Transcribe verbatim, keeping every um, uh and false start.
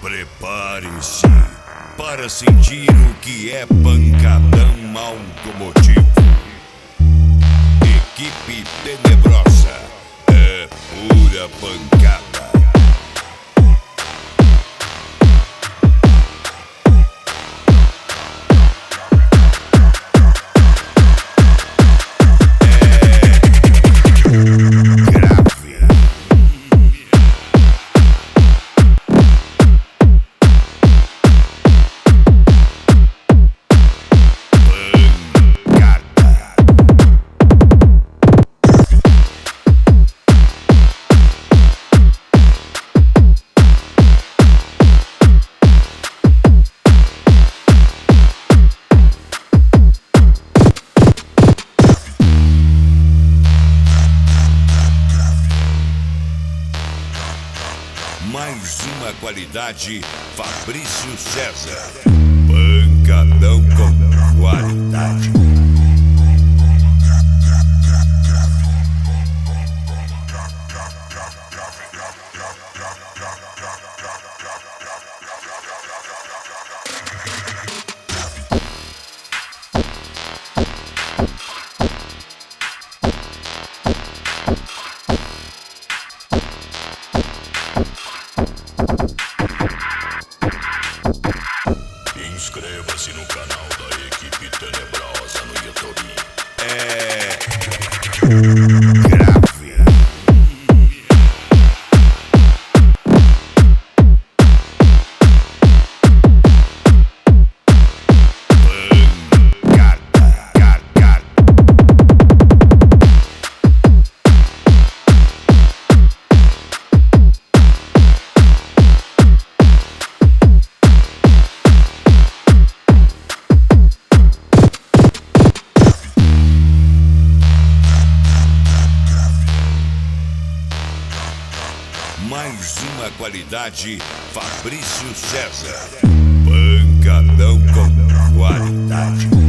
Prepare-se para sentir o que é pancadão automotivo. Equipe Tenebrosa é pura pancada. Mais uma qualidade, Fabrício César. Pancadão com qualidade. Inscreva-se no canal da Equipe Tenebrosa no YouTube. É grave. Mais uma qualidade, Fabrício César. Pancadão com qualidade.